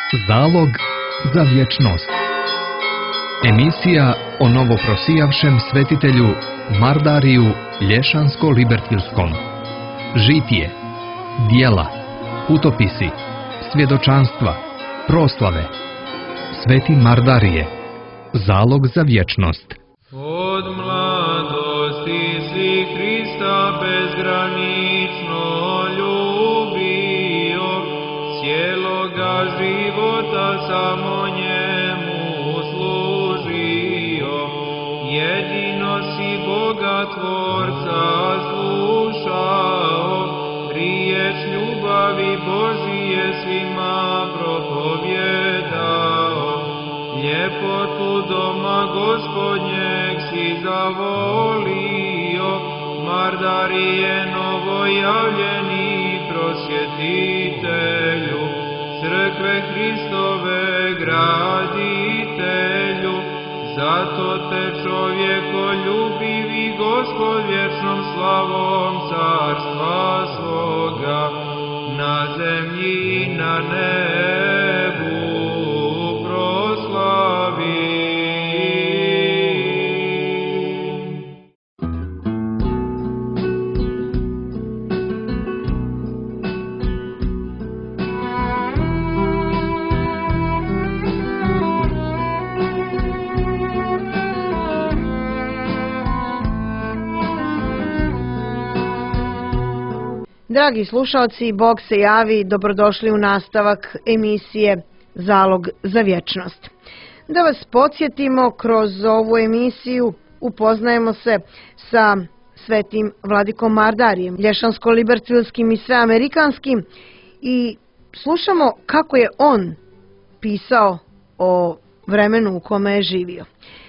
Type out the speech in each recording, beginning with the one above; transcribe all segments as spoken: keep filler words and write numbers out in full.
Zalog za vječnost. Emisija o novoprosijavšem svetitelju Mardariju Lješansko-Libertilskom. Žitije, dijela, putopisi, svjedočanstva, proslave. Sveti Mardarije. Zalog za vječnost. Od mladosti si Hrista bezgranično ljubio, cijeloga života samo njemu služio. Jedino si Boga Tvorca slušao, riječ ljubavi Božije svima propovjedao. Ljepotu doma Gospodnjeg si zavolio, Mardarije novojavljeni prosvjetitelju, crkve Hristove graditelju. Zato te čovjeko ljubivi Gospod vječnom slavom carstva svoga, na zemlji i na nebu proslavi. Dragi slušalci, Bog se javi, dobrodošli u nastavak emisije Zalog za vječnost. Da vas podsjetimo, kroz ovu emisiju upoznajemo se sa svetim vladikom Mardarijem, lješansko-libertilskim i sveamerikanskim, i slušamo kako je on pisao o vremenu u kome je živio.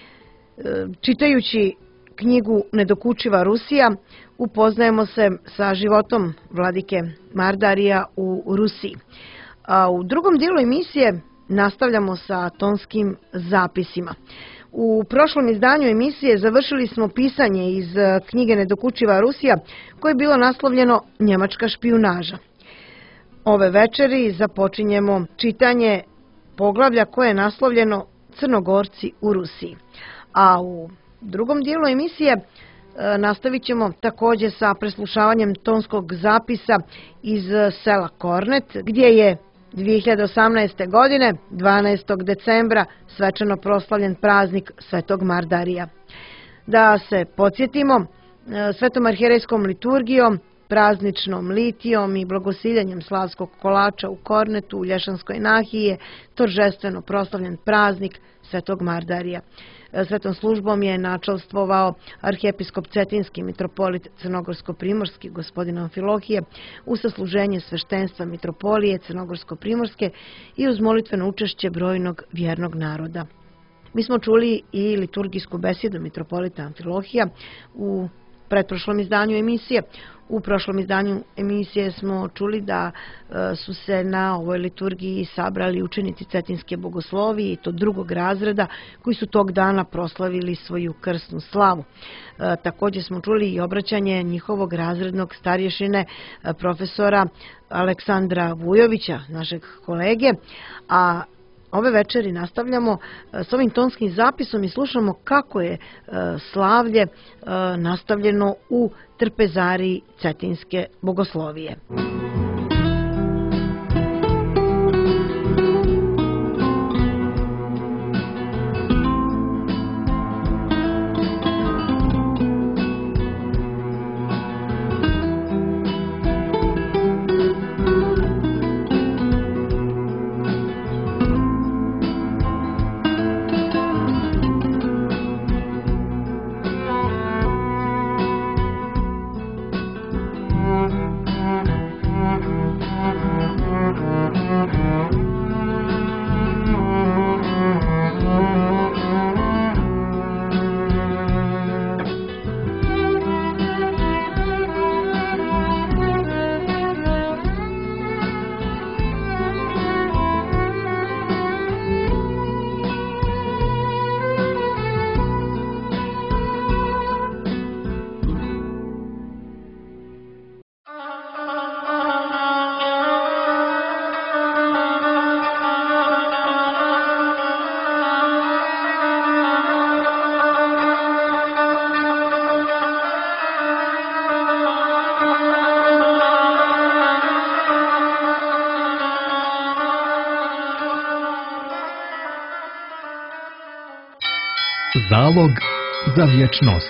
Čitajući knjigu Nedokučiva Rusija, upoznajemo se sa životom vladike Mardarija u Rusiji. A u drugom dijelu emisije nastavljamo sa tonskim zapisima. U prošlom izdanju emisije završili smo pisanje iz knjige Nedokučiva Rusija, koje je bilo naslovljeno Njemačka špijunaža. Ove večeri započinjemo čitanje poglavlja koje je naslovljeno Crnogorci u Rusiji. A u drugom dijelu emisije nastavit ćemo također sa preslušavanjem tonskog zapisa iz sela Kornet, gdje je dvije hiljade osamnaeste. godine, dvanaestog decembra, svečano proslavljen praznik Svetog Mardarija. Da se podsjetimo, svetom arhijerejskom liturgijom, prazničnom litijom i blagosiljenjem slavskog kolača u Kornetu, u Lješanskoj nahiji je торжествено proslavljen praznik Svetog Mardarija. Svetom službom je načelstvovao arhijepiskop Cetinski mitropolit Crnogorsko-primorski gospodin Amfilohije u sasluženje sveštenstva mitropolije Crnogorsko-primorske i uz molitveno učešće brojnog vjernog naroda. Mi smo čuli i liturgijsku besedu mitropolita Amfilohija u pretprošlom izdanju emisije. U prošlom izdanju emisije smo čuli da su se na ovoj liturgiji sabrali učenici Cetinske bogoslovije i to drugog razreda, koji su tog dana proslavili svoju krsnu slavu. Također smo čuli i obraćanje njihovog razrednog starješine profesora Aleksandra Vujovića, našeg kolege, a ove večeri nastavljamo s ovim tonskim zapisom i slušamo kako je slavlje nastavljeno u trpezariji Cetinske bogoslovije. Zalog za vječnost.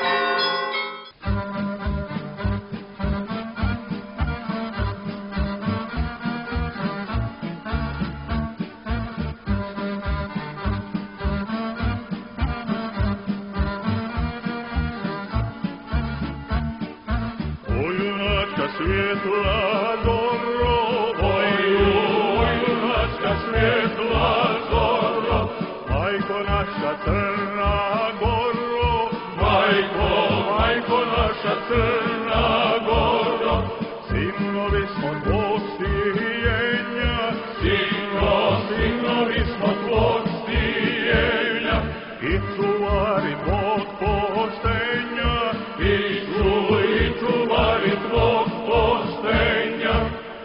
Svjetla goro, oj, oj, junačka svjetla goro, majko naša Crna Goro, majko, majko naša Crna Goro, sinovi smo tvog stijenja, sino, sinovi smo tvog stijenja, i čuvari tvog poštenja, i ču, i čuvari tvog poštenja.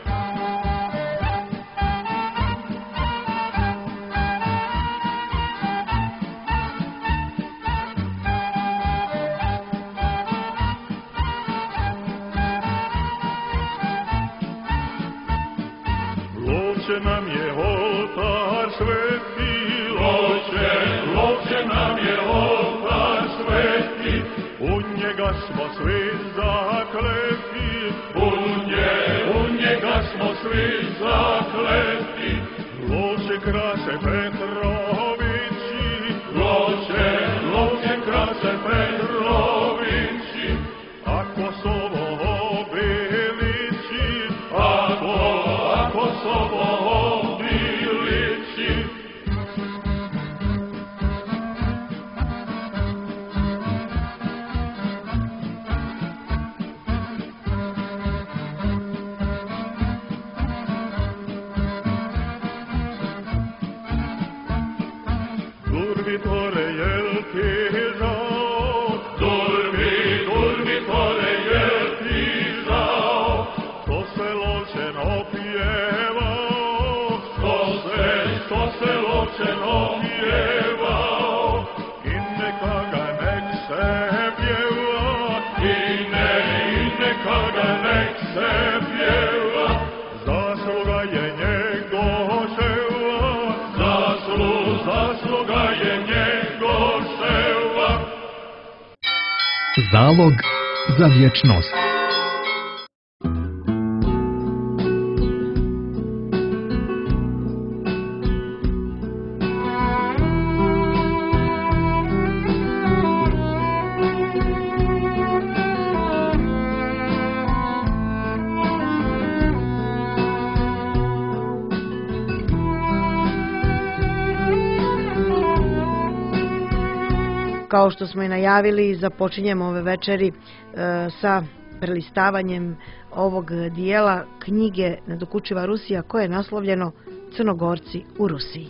Lovče nam je oltar sveti, lovče, lovče nam je oltar sveti, u njega smo svi zakleti, u nje, u njega smo svi zakleti. Lovče krase Petrovići, lovče, lovče krase Petrovići, a Kosovo obilići, ako, a Kosovo obilići. Durvitore, jel ti žao? Durvi, Durvitore, jel ti žao? Što se Lovčen opjevao, što se, što se Lovčen opjevao, i neka ga nek se pjeva, i ne, i neka ga nek se pjeva, zasluga je njegoševa, zaslu, zasluga je njegoševa. Zalog za vječnost. Kao što smo i najavili, započinjemo ove večeri e, sa prelistavanjem ovog dijela knjige Nedokučiva Rusija, koje je naslovljeno Crnogorci u Rusiji.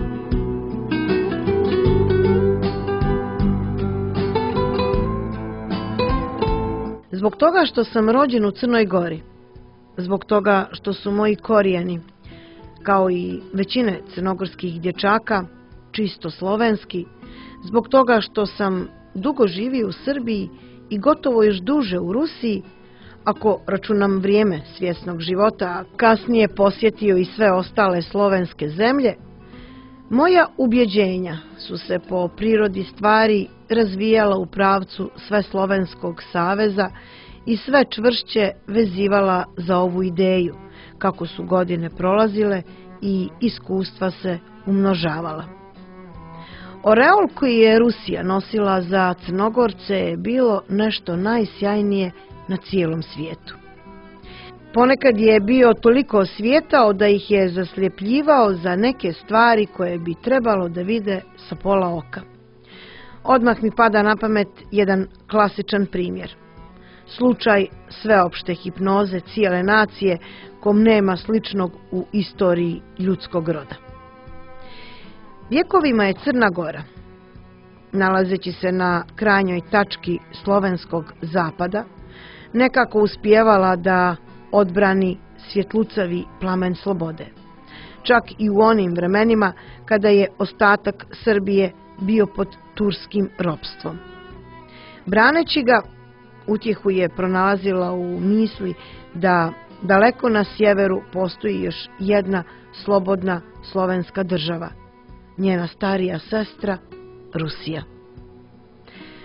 Zbog toga što sam rođen u Crnoj Gori, zbog toga što su moji korijeni, kao i većine crnogorskih dječaka, čisto slovenski, zbog toga što sam dugo živio u Srbiji i gotovo još duže u Rusiji, ako računam vrijeme svjesnog života, a kasnije posjetio i sve ostale slovenske zemlje, moja ubjeđenja su se po prirodi stvari razvijala u pravcu Sveslovenskog saveza i sve čvršće vezivala za ovu ideju, kako su godine prolazile i iskustva se umnožavala. Oreol koji je Rusija nosila za Crnogorce je bilo nešto najsjajnije na cijelom svijetu. Ponekad je bio toliko svijetao da ih je zasljepljivao za neke stvari koje bi trebalo da vide sa pola oka. Odmah mi pada na pamet jedan klasičan primjer. Slučaj sveopšte hipnoze cijele nacije kom nema sličnog u istoriji ljudskog roda. Vjekovima je Crna Gora, nalazeći se na krajnjoj tački slovenskog zapada, nekako uspijevala da odbrani svjetlucavi plamen slobode. Čak i u onim vremenima kada je ostatak Srbije bio pod turskim ropstvom. Braneći ga, utjehu je pronalazila u misli da daleko na sjeveru postoji još jedna slobodna slovenska država, njena starija sestra Rusija.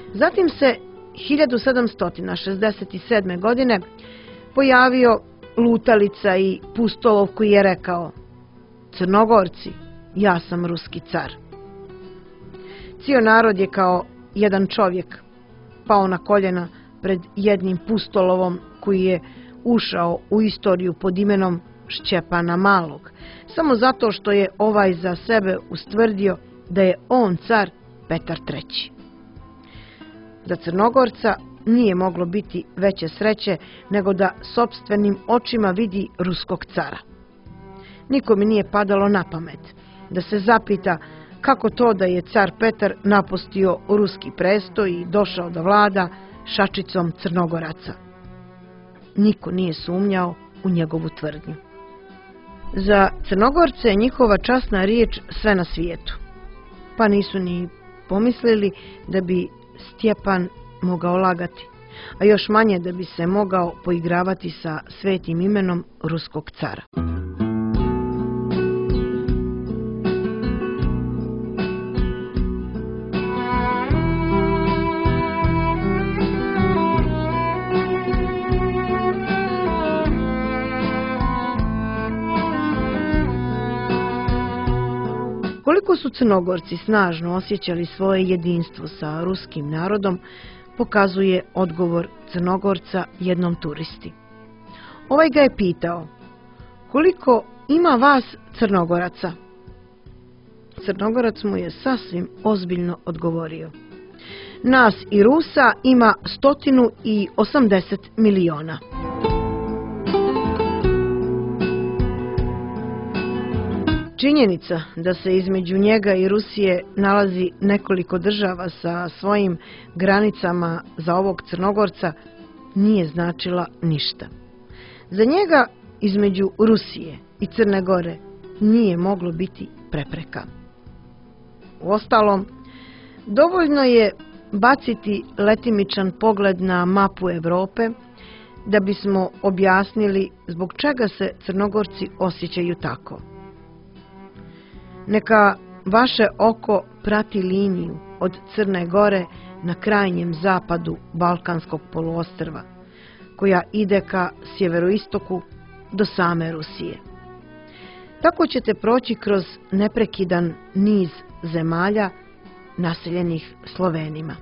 Zatim se hiljadu sedamsto šezdeset sedme. godine pojavio lutalica i pustolov koji je rekao: Crnogorci, ja sam ruski car. Cijel narod je kao jedan čovjek pao na koljena pred jednim pustolovom koji je ušao u istoriju pod imenom Šćepana Malog, samo zato što je ovaj za sebe ustvrdio da je on car Petar treći. Za Crnogorca nije moglo biti veće sreće nego da sopstvenim očima vidi ruskog cara. Nikome nije padalo na pamet da se zapita kako to da je car Petar napustio ruski prestoj i došao da vlada šačicom Crnogoraca. Niko nije sumnjao u njegovu tvrdnju. Za Crnogorce je njihova časna riječ sve na svijetu, pa nisu ni pomislili da bi Stjepan mogao lagati, a još manje da bi se mogao poigravati sa svetim imenom ruskog cara. Koliko su Crnogorci snažno osjećali svoje jedinstvo sa ruskim narodom, pokazuje odgovor Crnogorca jednom turisti. Ovaj ga je pitao: koliko ima vas Crnogoraca? Crnogorac mu je sasvim ozbiljno odgovorio: nas i Rusa ima stotinu i osamdeset miliona. Činjenica da se između njega i Rusije nalazi nekoliko država sa svojim granicama za ovog Crnogorca nije značila ništa. Za njega između Rusije i Crne Gore nije moglo biti prepreka. Uostalom, dovoljno je baciti letimičan pogled na mapu Evrope da bismo objasnili zbog čega se Crnogorci osjećaju tako. Neka vaše oko prati liniju od Crne Gore na krajnjem zapadu Balkanskog poluostrva, koja ide ka sjeveroistoku do same Rusije. Tako ćete proći kroz neprekidan niz zemalja naseljenih Slovenima.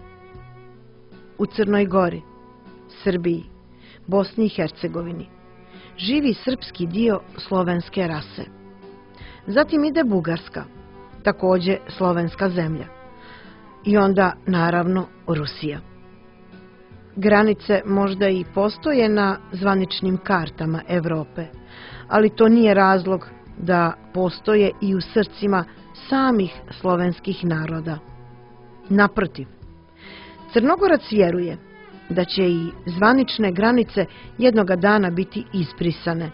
U Crnoj Gori, Srbiji, Bosni i Hercegovini živi srpski dio slovenske rase. Zatim ide Bugarska, također slovenska zemlja. I onda, naravno, Rusija. Granice možda i postoje na zvaničnim kartama Evrope, ali to nije razlog da postoje i u srcima samih slovenskih naroda. Naprotiv, Crnogorac vjeruje da će i zvanične granice jednoga dana biti izbrisane.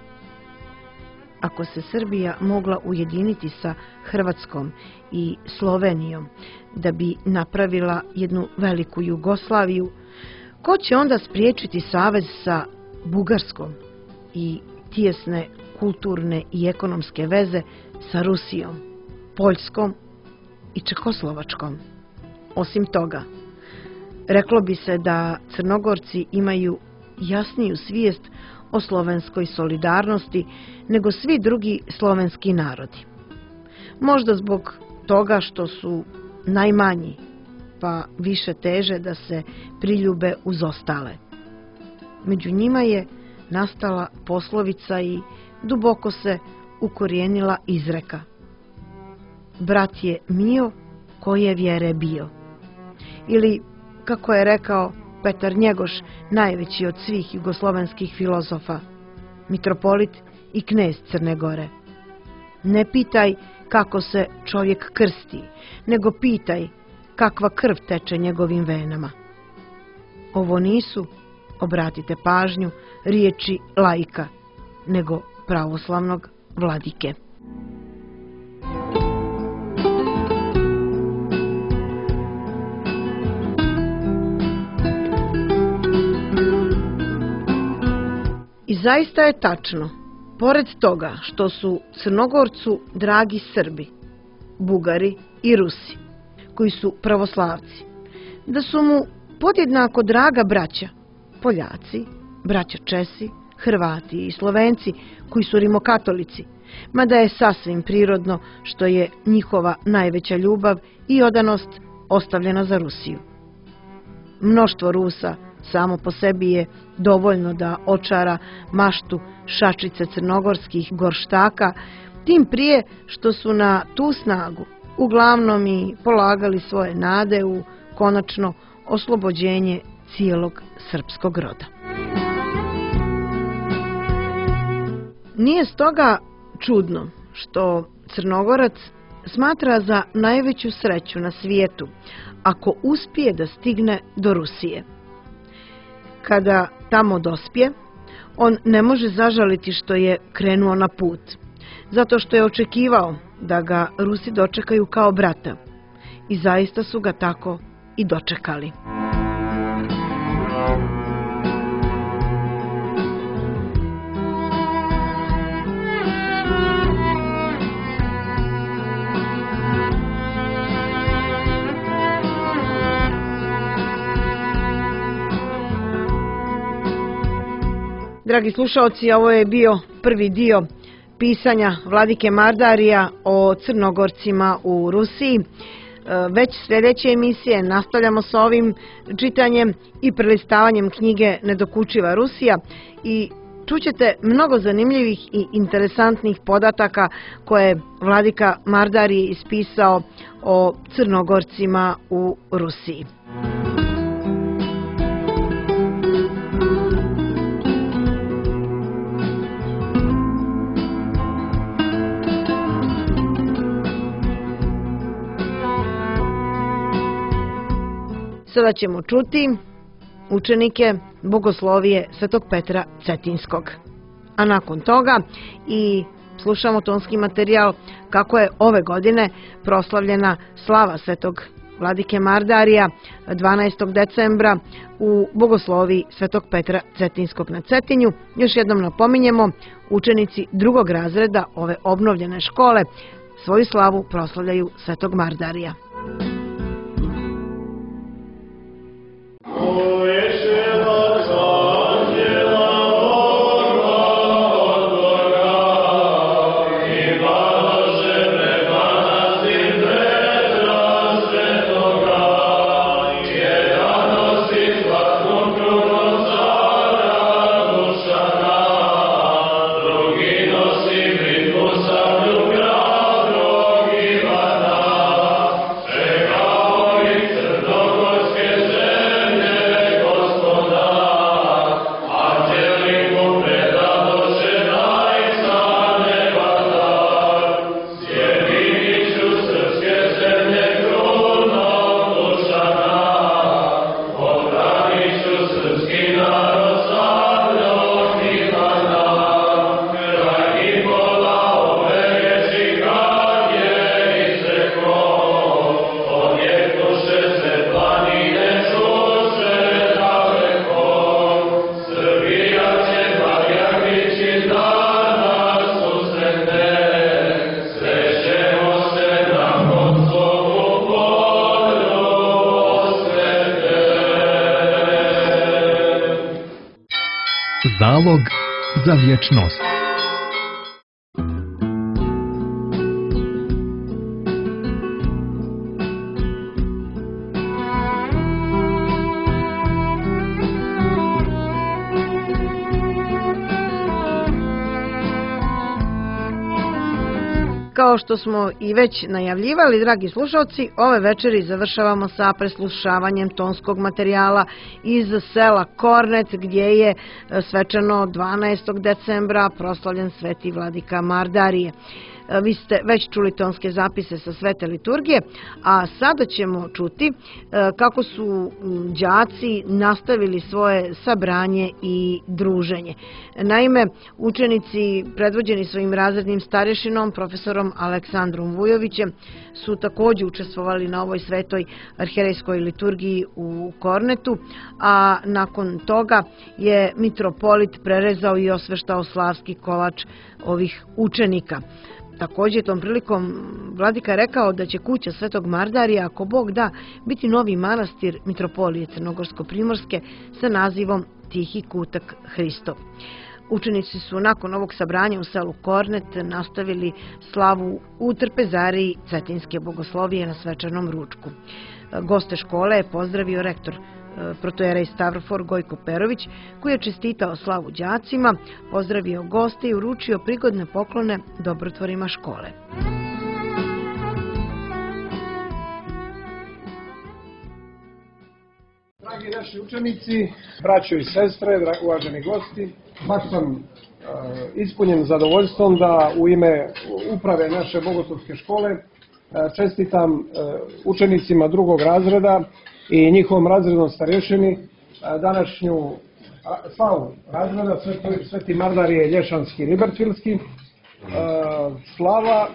Ako se Srbija mogla ujediniti sa Hrvatskom i Slovenijom da bi napravila jednu veliku Jugoslaviju, ko će onda spriječiti savez sa Bugarskom i tijesne kulturne i ekonomske veze sa Rusijom, Poljskom i Čekoslovačkom? Osim toga, reklo bi se da Crnogorci imaju jasniju svijest o slovenskoj solidarnosti nego svi drugi slovenski narodi. Možda zbog toga što su najmanji, pa više teže da se priljube uz ostale. Među njima je nastala poslovica i duboko se ukorijenila izreka: brat je mio, koje vjere bio. Ili, kako je rekao Petar Njegoš, najveći od svih jugoslovenskih filozofa, mitropolit i knez Crne Gore: ne pitaj kako se čovjek krsti, nego pitaj kakva krv teče njegovim venama. Ovo nisu, obratite pažnju, riječi laika, nego pravoslavnog vladike. I zaista je tačno, pored toga što su Crnogorcu dragi Srbi, Bugari i Rusi, koji su pravoslavci, da su mu podjednako draga braća, Poljaci, braća Česi, Hrvati i Slovenci koji su rimokatolici, mada je sasvim prirodno što je njihova najveća ljubav i odanost ostavljena za Rusiju. Mnoštvo Rusa samo po sebi je dovoljno da očara maštu šačice crnogorskih gorštaka, tim prije što su na tu snagu uglavnom i polagali svoje nade u konačno oslobođenje cijelog srpskog roda. Nije stoga čudno što Crnogorac smatra za najveću sreću na svijetu ako uspije da stigne do Rusije. Kada tamo dospije, on ne može zažaliti što je krenuo na put, zato što je očekivao da ga Rusi dočekaju kao brata. I zaista su ga tako i dočekali. Dragi slušaoci, ovo je bio prvi dio pisanja Vladike Mardarija o Crnogorcima u Rusiji. Već sljedeće emisije nastavljamo sa ovim čitanjem i prelistavanjem knjige Nedokučiva Rusija i čućete mnogo zanimljivih i interesantnih podataka koje je Vladika Mardarij ispisao o Crnogorcima u Rusiji. Sada ćemo čuti učenike Bogoslovije Svetog Petra Cetinskog. A nakon toga i slušamo tonski materijal kako je ove godine proslavljena slava Svetog Vladike Mardarija dvanaestog decembra u Bogosloviji Svetog Petra Cetinskog na Cetinju. Još jednom napominjemo, učenici drugog razreda ove obnovljene škole svoju slavu proslavljaju Svetog Mardarija. Zalog za vječnost. Kao što smo i već najavljivali, dragi slušalci, ove večeri završavamo sa preslušavanjem tonskog materijala iz sela Kornet, gdje je svečano dvanaestog decembra proslavljen Sveti Vladika Mardarije. Vi ste već čuli tonske zapise sa Svete liturgije, a sada ćemo čuti kako su đaci nastavili svoje sabranje i druženje. Naime, učenici predvođeni svojim razrednim starješinom, profesorom Aleksandrom Vujovićem, su također učestvovali na ovoj svetoj arhijerejskoj liturgiji u Kornetu, a nakon toga je mitropolit prerezao i osveštao slavski kolač ovih učenika. Također tom prilikom vladika je rekao da će kuća Svetog Mardarija, ako Bog da, biti novi manastir Mitropolije Crnogorsko-Primorske sa nazivom Tihi kutak Hristov. Učenici su nakon ovog sabranja u selu Kornet nastavili slavu u trpezariji Cetinske bogoslovije na svečanom ručku. Goste škole je pozdravio rektor protojerej Stavrofor Gojko Perović, koji je čestitao slavu đacima, pozdravio goste i uručio prigodne poklone dobrotvorima škole. Dragi naši učenici, braćo i sestre, uvaženi gosti, baš sam ispunjen zadovoljstvom da u ime uprave naše bogoslovske škole čestitam učenicima drugog razreda i njihovom razrednom starješini današnju slavu razreda Sveti Mardarije Lješanski Libertvilski. Slava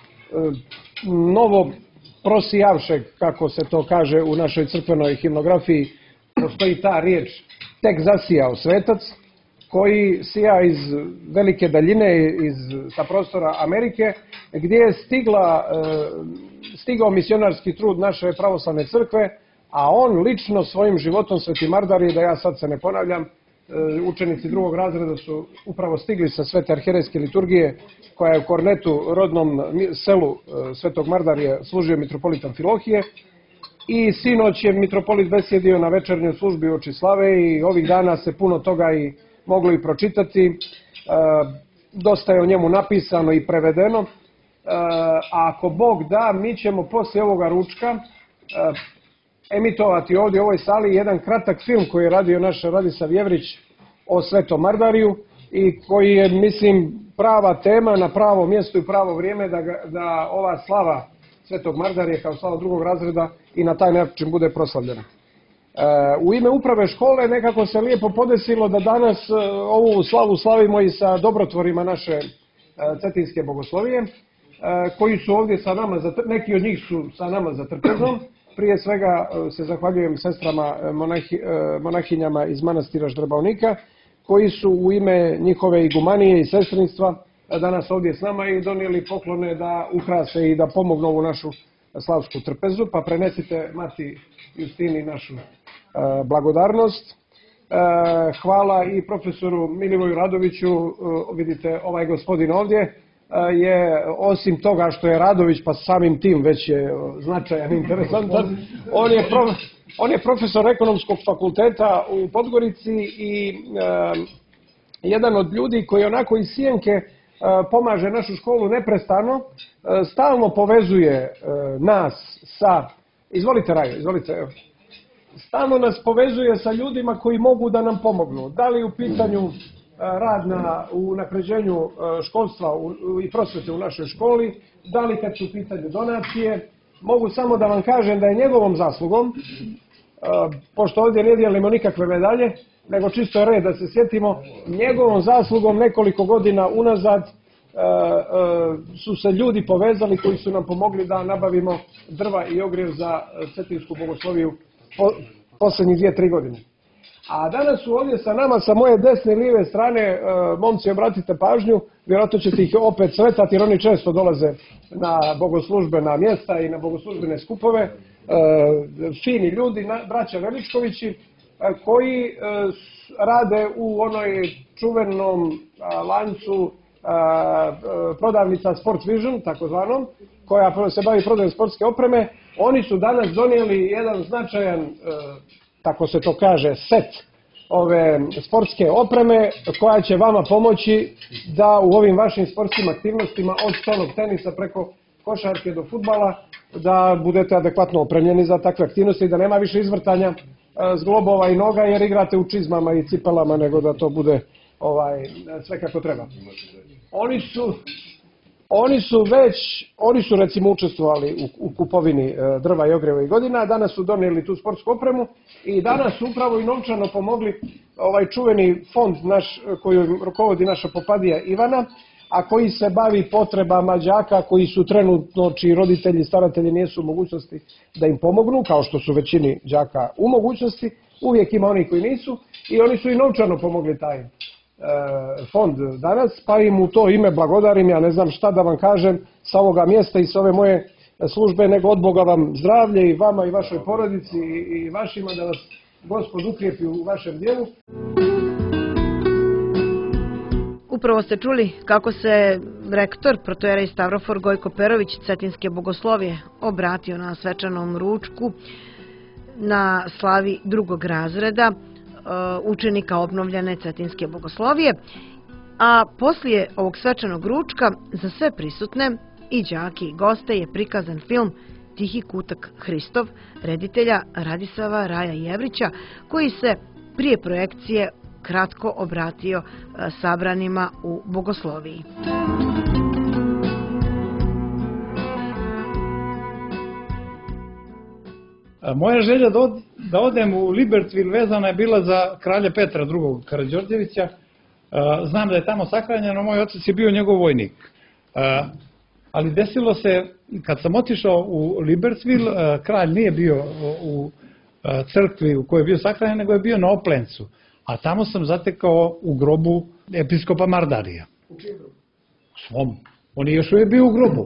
novo prosijavšeg, kako se to kaže u našoj crkvenoj himnografiji, postoji ta riječ, tek zasijao svetac, koji sija iz velike daljine, iz, sa prostora Amerike, gdje je stigla, stigao misionarski trud naše pravoslavne crkve, a on lično svojim životom Sveti Mardarije, da ja sad se ne ponavljam, učenici drugog razreda su upravo stigli sa Svete arhijerejske liturgije, koja je u Kornetu, rodnom selu Svetog Mardarije, služio mitropolit Amfilohije. I sinoć je mitropolit besjedio na večernjoj službi uoči slave i ovih dana se puno toga i moglo i pročitati. Dosta je o njemu napisano i prevedeno. A ako Bog da, mi ćemo poslije ovoga ručka emitovati ovdje u ovoj sali jedan kratak film koji je radio naš Radislav Jevrić o Svetom Mardariju i koji je, mislim, prava tema na pravo mjesto i pravo vrijeme da, ga, da ova slava Svetog Mardarije kao slava drugog razreda i na taj način bude proslavljena. E, u ime uprave škole nekako se lijepo podesilo da danas e, ovu slavu slavimo i sa dobrotvorima naše e, cetinske bogoslovije, e, koji su ovdje sa nama, za, neki od njih su sa nama za trpezom. Prije svega se zahvaljujem sestrama monahi, monahinjama iz manastira Ždrebavnika, koji su u ime njihove igumanije i sestrinstva danas ovdje s nama i donijeli poklone da ukrase i da pomognu ovu našu slavsku trpezu, pa prenesite Mati Justini našu blagodarnost. Hvala i profesoru Milivoju Radoviću, vidite ovaj gospodin ovdje je osim toga što je Radović, pa samim tim već je značajan, interesantan, on je, prof, on je profesor ekonomskog fakulteta u Podgorici i e, jedan od ljudi koji onako iz sjenke e, pomaže našu školu neprestano, e, stalno povezuje e, nas sa, izvolite Rajo, izvolite, evo. Stalno nas povezuje sa ljudima koji mogu da nam pomognu, da li u pitanju rad na unapređenju školstva i prosvete u našoj školi, da li kad su u pitanju donacije. Mogu samo da vam kažem da je njegovom zaslugom, pošto ovdje ne dijelimo nikakve medalje, nego čisto je red da se sjetimo, njegovom zaslugom nekoliko godina unazad su se ljudi povezali koji su nam pomogli da nabavimo drva i ogrjev za Cetinsku bogosloviju posljednjih dvije, tri godine. A danas su ovdje sa nama, sa moje desne i lijeve strane, momci, obratite pažnju, vjerojatno ćete ih opet sretati jer oni često dolaze na bogoslužbena mjesta i na bogoslužbene skupove, fini ljudi, braća Veličkovići, koji rade u onoj čuvenom lancu prodavnica Sport Vision, takozvanom, koja se bavi prodajom sportske opreme. Oni su danas donijeli jedan značajan, tako se to kaže, set ove sportske opreme koja će vama pomoći da u ovim vašim sportskim aktivnostima od stolnog tenisa preko košarke do fudbala da budete adekvatno opremljeni za takve aktivnosti i da nema više izvrtanja zglobova i noga jer igrate u čizmama i cipelama, nego da to bude ovaj sve kako treba. Oni su Oni su već, oni su recimo učestvovali u, u kupovini drva i ogrijeva i godina, danas su donijeli tu sportsku opremu i danas su upravo i novčano pomogli ovaj čuveni fond naš koji rukovodi naša popadija Ivana, a koji se bavi potrebama đaka koji su trenutno, čiji roditelji i staratelji nisu u mogućnosti da im pomognu, kao što su većini đaka u mogućnosti, uvijek ima oni koji nisu i oni su i novčano pomogli taj fond danas, pa im u to ime blagodarim, ja ne znam šta da vam kažem sa ovoga mjesta i s ove moje službe, nego od Boga vam zdravlje i vama i vašoj porodici i vašima, da vas Gospod ukrijepi u vašem djelu. Upravo ste čuli kako se rektor protojerej Stavrofor Gojko Perović Cetinske bogoslovije obratio na svečanom ručku na slavi drugog razreda učenika obnovljene Cetinske bogoslovije, a poslije ovog svečanog ručka za sve prisutne i đake i goste je prikazan film Tihi kutak Hristov reditelja Radisava Raja Jevrića, koji se prije projekcije kratko obratio sabranima u bogosloviji. Moja želja da, od, da odem u Libertville vezana je bila za kralja Petra drugog Karađorđevića. Znam da je tamo sahranjeno, moj otac je bio njegov vojnik. Ali desilo se, kad sam otišao u Libertville, kralj nije bio u crkvi u kojoj je bio sahranjen, nego je bio na Oplencu. A tamo sam zatekao u grobu episkopa Mardarija. U čijem grobu? U svom. On je još uvijek bio u grobu.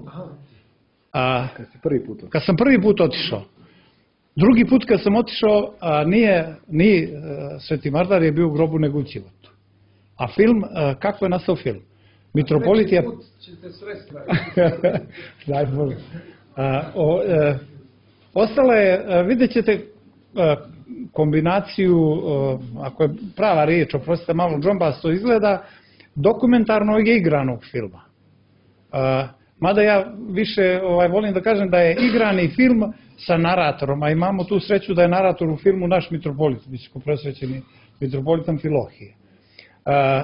A, kad, si prvi put kad sam prvi put otišao. Drugi put kad sam otišao, a, nije, nije Sveti Mardar je bio u grobu nego u Ćivotu. A film, a, kako je nastao film? Mitropolit je... put ćete sredstva. Daj Bože. A, o, e, ostala je, a, vidjet ćete a, kombinaciju, a, ako je prava riječ, oprostite, malo džombasto izgleda, dokumentarnog i igranog filma. A, mada ja više ovaj, volim da kažem da je igrani film sa naratorom, a imamo tu sreću da je narator u filmu naš mitropolit, visoko presvećeni mitropolitan Filohije. A,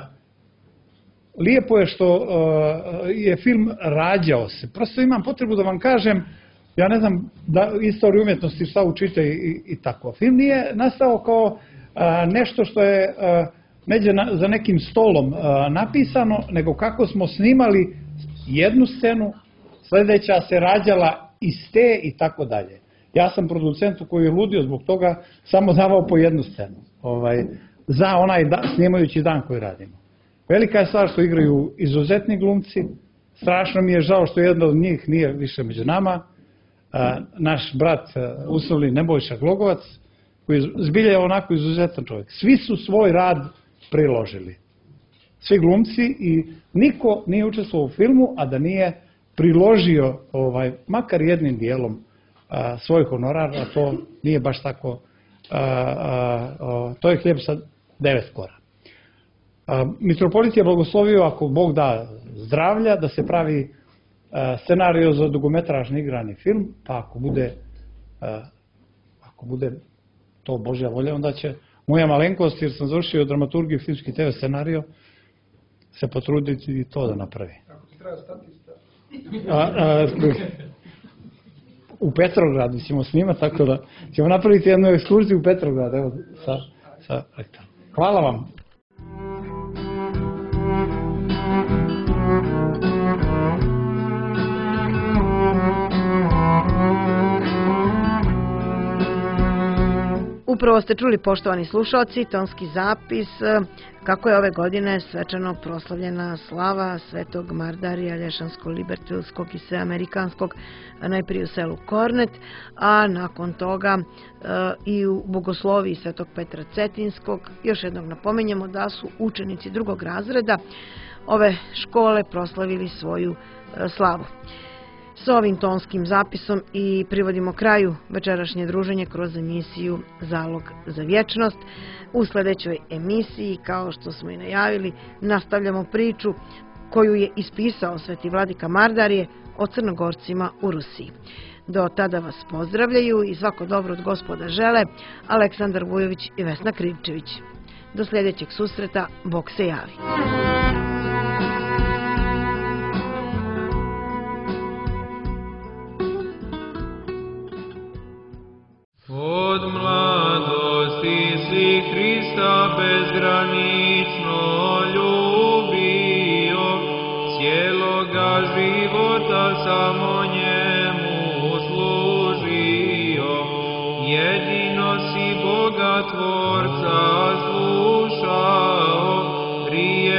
lijepo je što a, je film rađao se. Prosto imam potrebu da vam kažem, ja ne znam da istoriju umjetnosti šta učite i, i tako. Film nije nastao kao a, nešto što je a, neđe na, za nekim stolom a, napisano, nego kako smo snimali jednu scenu, sljedeća se rađala iz te i tako dalje. Ja sam producentu koji je ludio zbog toga samo davao po jednu scenu. Ovaj, za onaj da, snimajući dan koji radimo. Velika je stvar što igraju izuzetni glumci. Strašno mi je žao što jedan od njih nije više među nama. A, naš brat uslovni Nebojša Glogovac, koji je zbilja onako izuzetan čovjek. Svi su svoj rad priložili. Svi glumci i niko nije učestvovao u filmu, a da nije priložio ovaj, makar jednim dijelom a, svoj honorar, a to nije baš tako, a, a, a, to je hljeb sa devet kora. A, mitropolit je blagoslovio, ako Bog da zdravlja, da se pravi a, scenario za dugometražni igrani film, pa ako bude, a, ako bude to Božja volja, onda će moja malenkost, jer sam završio dramaturgiju i filmski te ve scenario, se potruditi i to da napravi. Ako ti treba statista? A, a, u Petrogradu ćemo snimati, tako da ćemo napraviti jednu ekskurziju u Petrogradu, evo, sa, sa rektorom. Hvala vam. Upravo ste čuli, poštovani slušalci, tonski zapis kako je ove godine svečano proslavljena slava Svetog Mardarija Lješansko-Libertilskog i Sveamerikanskog, najprije u selu Kornet, a nakon toga e, i u bogosloviji Svetog Petra Cetinskog. Još jednog napominjemo da su učenici drugog razreda ove škole proslavili svoju e, slavu. S ovim tonskim zapisom i privodimo kraju večerašnje druženje kroz emisiju Zalog za vječnost. U sljedećoj emisiji, kao što smo i najavili, nastavljamo priču koju je ispisao Sveti Vladika Mardarije o Crnogorcima u Rusiji. Do tada vas pozdravljaju i svako dobro od Gospoda žele Aleksandar Vujović i Vesna Krivčević. Do sljedećeg susreta, Bog se javi. Od mladosti si Hrista bezgranično ljubio, cijeloga života samo njemu služio. Jedino si Boga Tvorca slušao, prije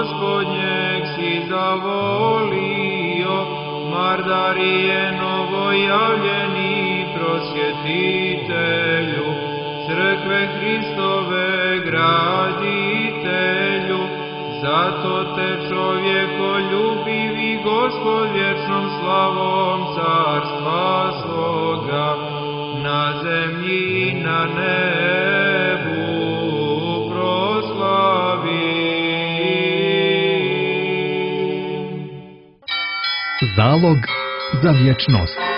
Gospodnjeg si zavolio, Mardarije novojavljeni prosvjetitelju, crkve Hristove graditelju, zato te čovjeko ljubivi Gospod vječnom slavom carstva svoga, na zemlji i na nebu proslavi. Zalog za vječnost.